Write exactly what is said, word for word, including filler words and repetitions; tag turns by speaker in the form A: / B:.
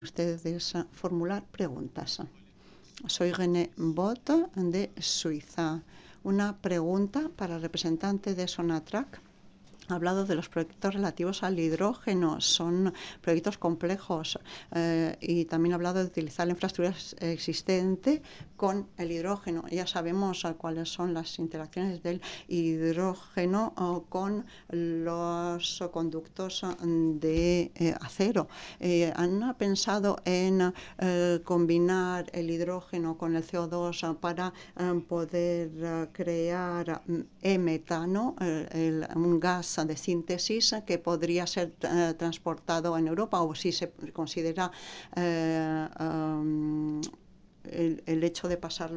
A: Ustedes a formular preguntas. Soy René Bot de Suiza. Una pregunta para el representante de Sonatrach. Ha hablado de los proyectos relativos al hidrógeno. Son proyectos complejos eh, y también ha hablado de utilizar la infraestructura existente con el hidrógeno. Ya sabemos uh, cuáles son las interacciones del hidrógeno uh, con los uh, conductos uh, de eh, acero. Eh, ¿Han pensado en uh, combinar el hidrógeno con el C O dos uh, para uh, poder uh, crear uh, metano, uh, el, un gas de síntesis que podría ser uh, transportado en Europa, o si se considera uh, um, el, el hecho de pasarlo